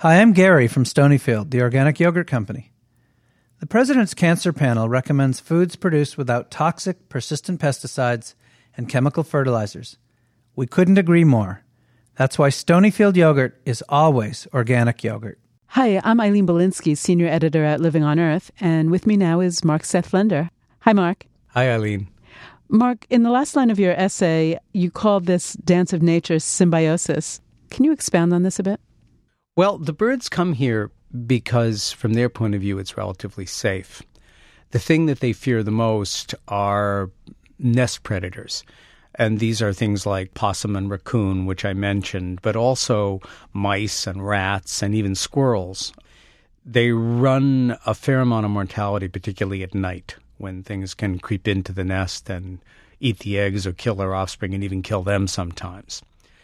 Hi, I'm Gary from Stonyfield, the organic yogurt company. The President's Cancer Panel recommends foods produced without toxic, persistent pesticides and chemical fertilizers. We couldn't agree more. That's why Stonyfield yogurt is always organic yogurt. Hi, I'm Eileen Belinsky, senior editor at Living on Earth, and with me now is Mark Seth Lender. Hi, Mark. Hi, Eileen. Mark, in the last line of your essay, you called this dance of nature symbiosis. Can you expound on this a bit? Well, the birds come here because, from their point of view, it's relatively safe. The thing that they fear the most are nest predators. And these are things like possum and raccoon, which I mentioned, but also mice and rats and even squirrels. They run a fair amount of mortality, particularly at night, when things can creep into the nest and eat the eggs or kill their offspring and even kill them sometimes.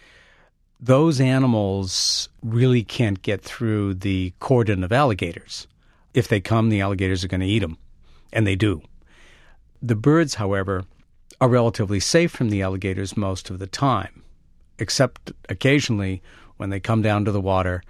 Those animals really can't get through the cordon of alligators. If they come, the alligators are going to eat them, and they do. The birds, however, are relatively safe from the alligators most of the time, except occasionally when they come down to the water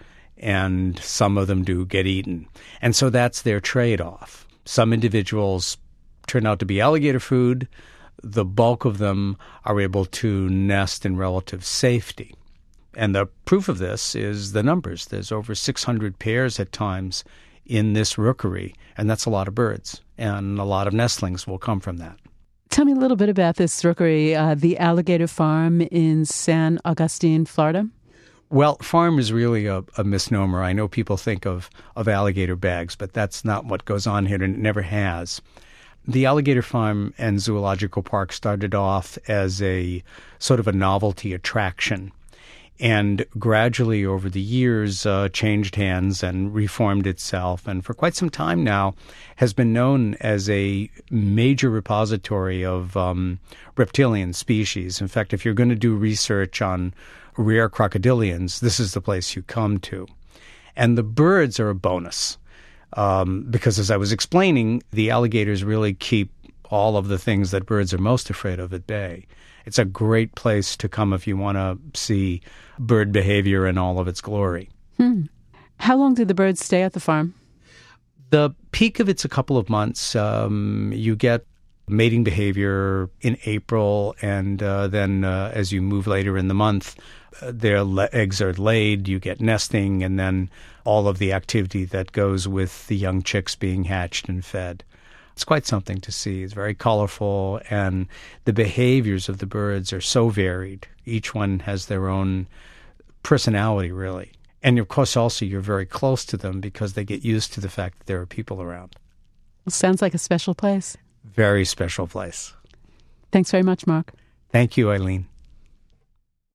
and some of them do get eaten. And so that's their trade-off. Some individuals turn out to be alligator food. The bulk of them are able to nest in relative safety. And the proof of this is the numbers. There's over 600 pairs at times in this rookery, and that's a lot of birds. And a lot of nestlings will come from that. Tell me a little bit about this rookery, the Alligator Farm in San Augustine, Florida. Well, farm is really a misnomer. I know people think of alligator bags, but that's not what goes on here, and it never has. The Alligator Farm and Zoological Park started off as a sort of a novelty attraction, and gradually over the years changed hands and reformed itself, and for quite some time now has been known as a major repository of reptilian species. In fact, if you're going to do research on rare crocodilians, this is the place you come to. And the birds are a bonus because, as I was explaining, the alligators really keep all of the things that birds are most afraid of at bay. It's a great place to come if you want to see bird behavior in all of its glory. How long do the birds stay at the farm? The peak of it's a couple of months. You get mating behavior in April, and then as you move later in the month, their eggs are laid, you get nesting, and then all of the activity that goes with the young chicks being hatched and fed. It's quite something to see. It's very colorful, and the behaviors of the birds are so varied. Each one has their own personality, really. And, of course, also you're very close to them because they get used to the fact that there are people around. Well, sounds like a special place. Very special place. Thanks very much, Mark. Thank you, Eileen.